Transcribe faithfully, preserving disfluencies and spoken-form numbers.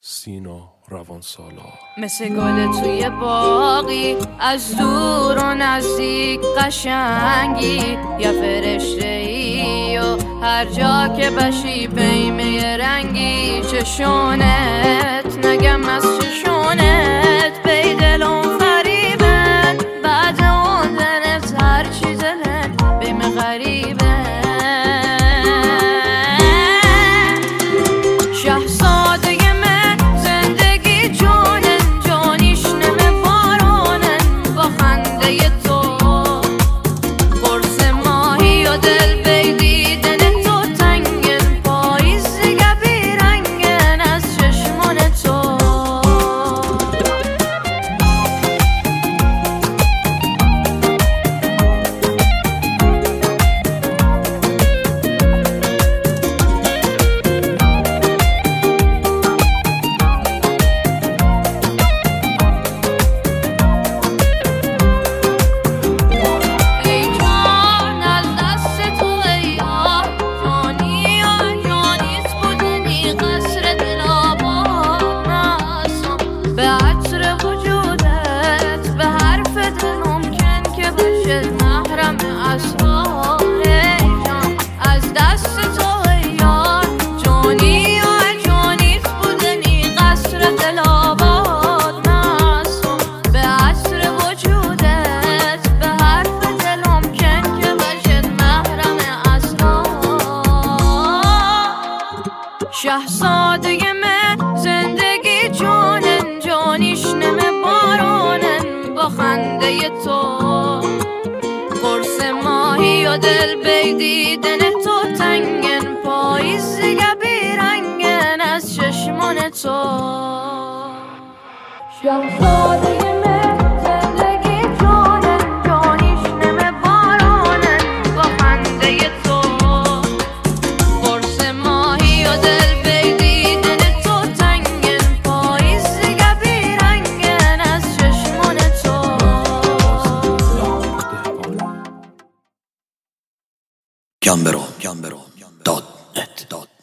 سینا روانسالار. مثل گل توی باقی، از دور و نزدیک قشنگی، یا فرشته ای و هر جا که بشی بیمه رنگی. چشونت نگم از چشونت بی دلم فریبن، بعد اون دنت هر چی دلن بیمه غریبه. شهزاده من زندگی جونن، جانیش نمه بارونن با خنده تو. قرص ماهی و دل بیدیدن تو تنگن، پاییز دیگه بیرنگن از چشمان تو. شهزاده Gambero, Gambero, dot net, dot